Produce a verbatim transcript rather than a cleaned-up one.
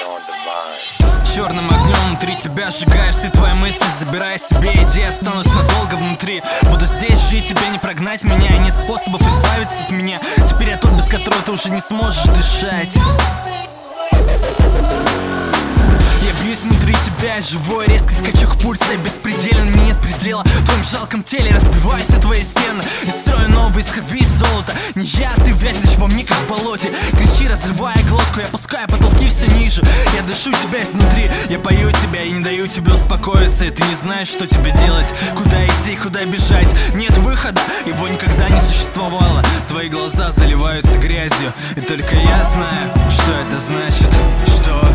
Черным огнем внутри тебя сжигаю все твои мысли, забирая себе идеи, останусь надолго внутри. Буду здесь жить, тебе не прогнать меня, и нет способов избавиться от меня. Теперь я тот, без которого ты уже не сможешь дышать. Я бьюсь внутри тебя, живой резкий скачок пульса, и беспределен, мне нет предела. В твоем жалком теле разбиваюсь о твои стены и строю новые из крови и золота. Не я, ты вязнешь во мне, как в болоте. Кричи, разрывая глотку, я опускаю потолки все ниже. Я дышу тебя изнутри, я пою тебя и не даю тебе успокоиться. И ты не знаешь, что тебе делать, куда идти, куда бежать. Нет выхода, его никогда не существовало. Твои глаза заливаются грязью, и только я знаю, что это значит. Что